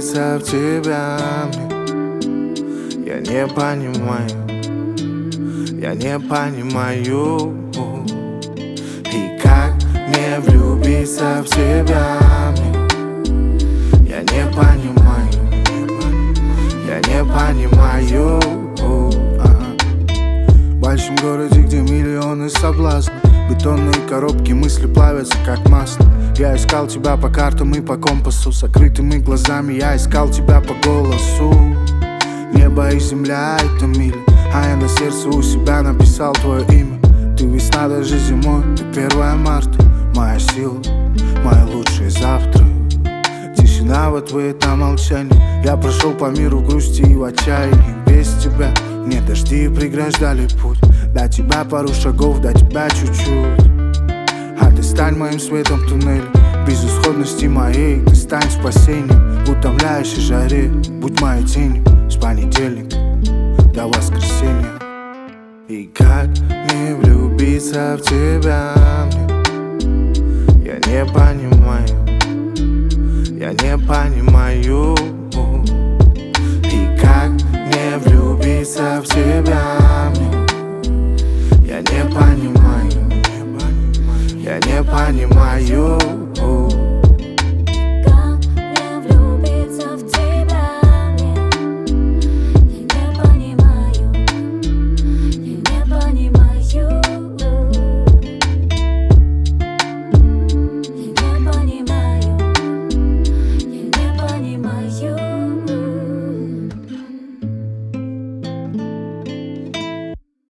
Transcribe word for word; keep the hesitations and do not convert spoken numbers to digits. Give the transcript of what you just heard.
влюбиться в тебя мне. Я не понимаю, я не понимаю. И как мне влюбиться в тебя мне? Я не понимаю, я не понимаю. В большом городе, где миллионы соблазнов, бетонные коробки, мысли плавятся как масло. Я искал тебя по картам и по компасу, с закрытыми глазами я искал тебя по голосу. Небо и земля — это мили, а я на сердце у себя написал твое имя. Ты весна даже зимой, ты первое марта, моя сила, мои лучшие завтра. Тишина в ответ на молчание. Я прошел по миру в грусти и в отчаянии. Без тебя мне дожди преграждали путь. До тебя пару шагов, до тебя чуть-чуть. А ты стань моим светом в туннеле. Безысходности моей ты стань спасением. В утомляющей жаре будь моей тенью. С понедельника до воскресенья. И как мне влюбиться в тебя мне? Я не понимаю, я не понимаю.